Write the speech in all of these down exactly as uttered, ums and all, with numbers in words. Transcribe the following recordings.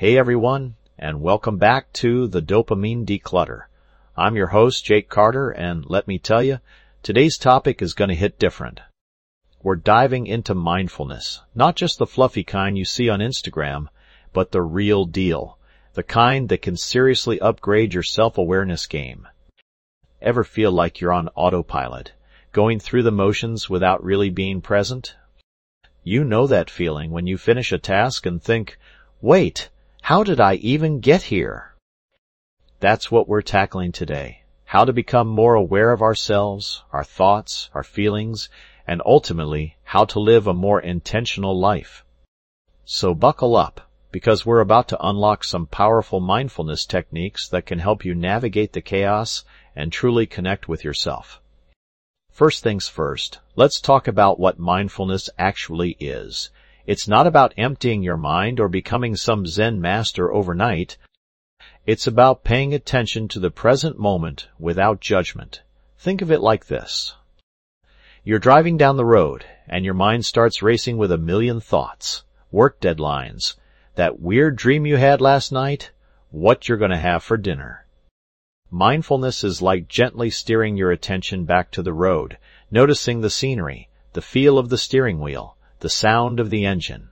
Hey everyone, and welcome back to the Dopamine Declutter. I'm your host, Jake Carter, and let me tell you, today's topic is going to hit different. We're diving into mindfulness, not just the fluffy kind you see on Instagram, but the real deal, the kind that can seriously upgrade your self-awareness game. Ever feel like you're on autopilot, going through the motions without really being present? You know that feeling when you finish a task and think, wait, how did I even get here? That's what we're tackling today. How to become more aware of ourselves, our thoughts, our feelings, and ultimately, how to live a more intentional life. So buckle up, because we're about to unlock some powerful mindfulness techniques that can help you navigate the chaos and truly connect with yourself. First things first, let's talk about what mindfulness actually is. It's not about emptying your mind or becoming some Zen master overnight. It's about paying attention to the present moment without judgment. Think of it like this. You're driving down the road, and your mind starts racing with a million thoughts, work deadlines, that weird dream you had last night, what you're going to have for dinner. Mindfulness is like gently steering your attention back to the road, noticing the scenery, the feel of the steering wheel, the sound of the engine.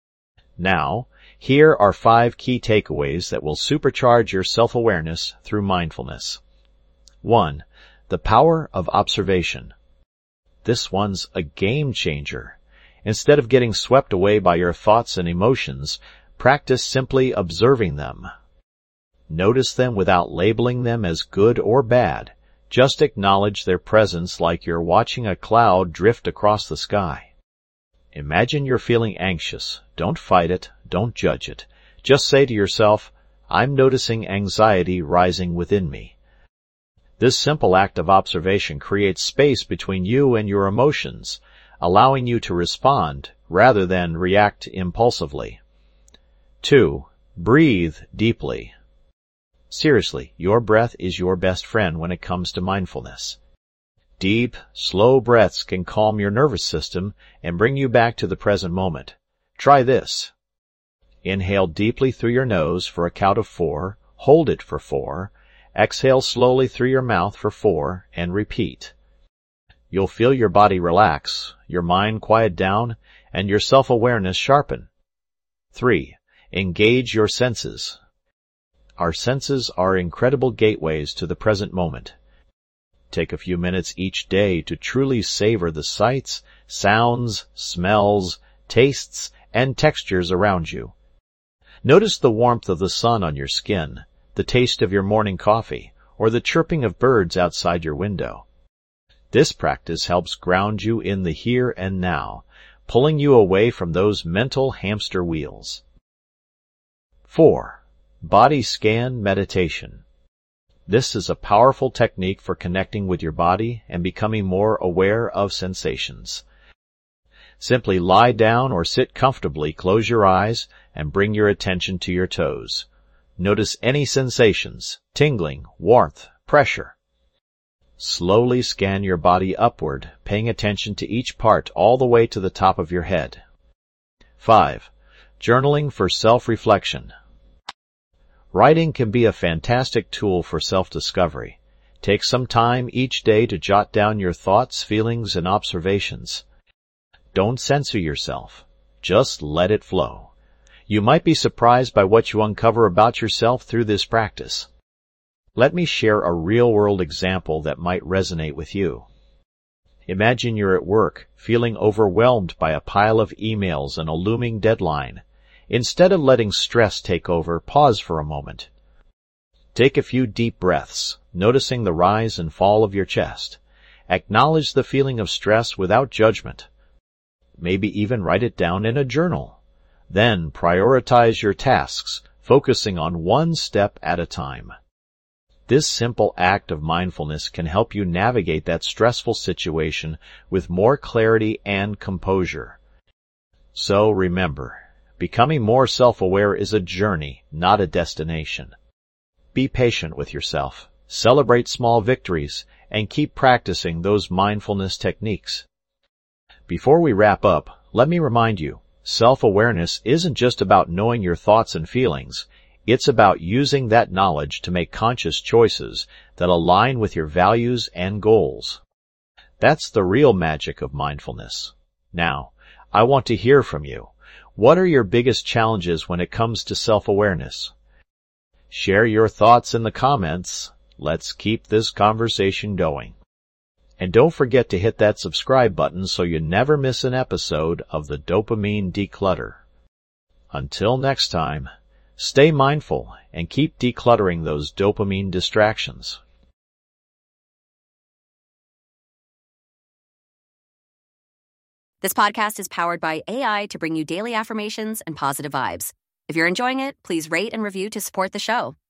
Now, here are five key takeaways that will supercharge your self-awareness through mindfulness. One, the power of observation. This one's a game changer. Instead of getting swept away by your thoughts and emotions, practice simply observing them. Notice them without labeling them as good or bad. Just acknowledge their presence like you're watching a cloud drift across the sky. Imagine you're feeling anxious. Don't fight it. Don't judge it. Just say to yourself, I'm noticing anxiety rising within me. This simple act of observation creates space between you and your emotions, allowing you to respond rather than react impulsively. Two, breathe deeply. Seriously, your breath is your best friend when it comes to mindfulness. Deep, slow breaths can calm your nervous system and bring you back to the present moment. Try this. Inhale deeply through your nose for a count of four, hold it for four, exhale slowly through your mouth for four, and repeat. You'll feel your body relax, your mind quiet down, and your self-awareness sharpen. Three, engage your senses. Our senses are incredible gateways to the present moment. Take a few minutes each day to truly savor the sights, sounds, smells, tastes, and textures around you. Notice the warmth of the sun on your skin, the taste of your morning coffee, or the chirping of birds outside your window. This practice helps ground you in the here and now, pulling you away from those mental hamster wheels. Four, body scan meditation. This is a powerful technique for connecting with your body and becoming more aware of sensations. Simply lie down or sit comfortably, close your eyes, and bring your attention to your toes. Notice any sensations, tingling, warmth, pressure. Slowly scan your body upward, paying attention to each part all the way to the top of your head. Five, journaling for self-reflection. Writing can be a fantastic tool for self-discovery. Take some time each day to jot down your thoughts, feelings, and observations. Don't censor yourself. Just let it flow. You might be surprised by what you uncover about yourself through this practice. Let me share a real-world example that might resonate with you. Imagine you're at work, feeling overwhelmed by a pile of emails and a looming deadline. Instead of letting stress take over, pause for a moment. Take a few deep breaths, noticing the rise and fall of your chest. Acknowledge the feeling of stress without judgment. Maybe even write it down in a journal. Then prioritize your tasks, focusing on one step at a time. This simple act of mindfulness can help you navigate that stressful situation with more clarity and composure. So remember, becoming more self-aware is a journey, not a destination. Be patient with yourself, celebrate small victories, and keep practicing those mindfulness techniques. Before we wrap up, let me remind you, Self-awareness isn't just about knowing your thoughts and feelings. It's about using that knowledge to make conscious choices that align with your values and goals. That's the real magic of mindfulness. Now, I want to hear from you. What are your biggest challenges when it comes to self-awareness? Share your thoughts in the comments. Let's keep this conversation going. And don't forget to hit that subscribe button so you never miss an episode of the Dopamine Declutter. Until next time, stay mindful and keep decluttering those dopamine distractions. This podcast is powered by A I to bring you daily affirmations and positive vibes. If you're enjoying it, please rate and review to support the show.